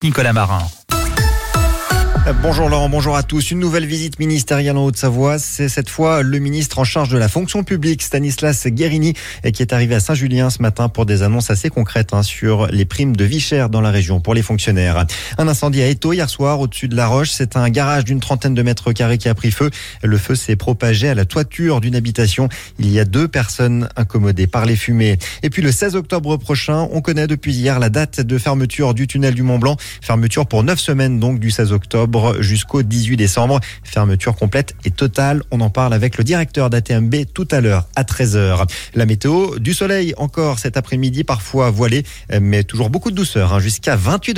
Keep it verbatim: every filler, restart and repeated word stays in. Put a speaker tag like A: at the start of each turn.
A: Nicolas Marin.
B: Bonjour Laurent, bonjour à tous. Une nouvelle visite ministérielle en Haute-Savoie. C'est cette fois le ministre en charge de la fonction publique, Stanislas Guerini, qui est arrivé à Saint-Julien ce matin pour des annonces assez concrètes hein, sur les primes de vie chère dans la région pour les fonctionnaires. Un incendie à Étaux hier soir au-dessus de la Roche. C'est un garage d'une trentaine de mètres carrés qui a pris feu. Le feu s'est propagé à la toiture d'une habitation. Il y a deux personnes incommodées par les fumées. Et puis le seize octobre prochain, on connaît depuis hier la date de fermeture du tunnel du Mont-Blanc. Fermeture pour neuf semaines donc du seize octobre jusqu'au dix-huit décembre. Fermeture complète et totale. On en parle avec le directeur d'A T M B tout à l'heure à treize heures. La météo, du soleil encore cet après-midi, parfois voilé, mais toujours beaucoup de douceur, hein, jusqu'à vingt-huit degrés.